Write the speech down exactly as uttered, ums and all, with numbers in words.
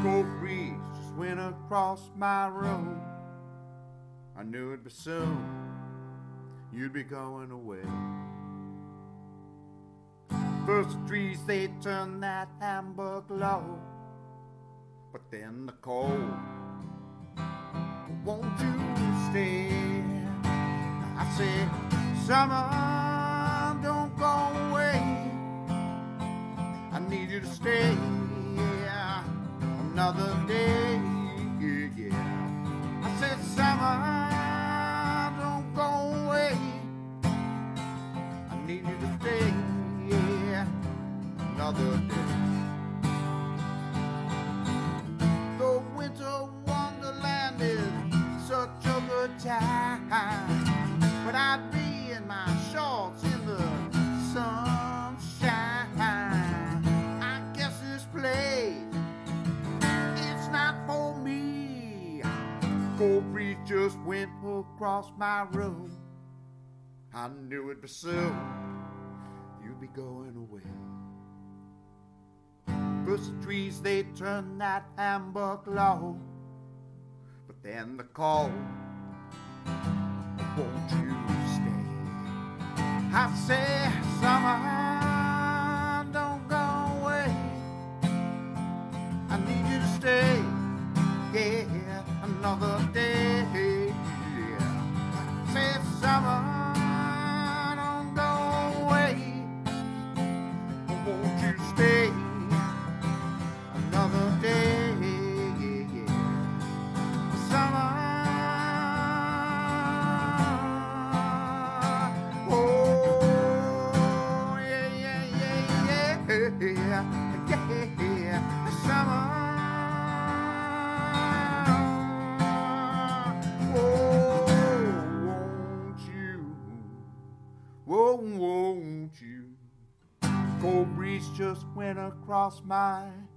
Cold breeze just went across my road. I knew it'd be soon you'd be going away. First the trees, they turned that amber glow, but then the cold. Won't you stay? I said, summer, don't go away. I need you to stay another day. Yeah. I said, summer, don't go away. I need you to stay another day. The winter wonderland is such a good time, but I'd be in my shorts in the sunshine. I guess this place, it's not for me. Cold breeze just went across my room. I knew it'd be soon you'd be going away. First the trees, they turned that amber glow, but then the cold. Won't you stay? I say, summer, don't go away. I need you to stay, yeah, another day. Yeah. Say, summer, don't go away. Won't you stay another day? Summer. Yeah, yeah, summer. Oh, won't you? Oh, won't you? Cold breeze just went across my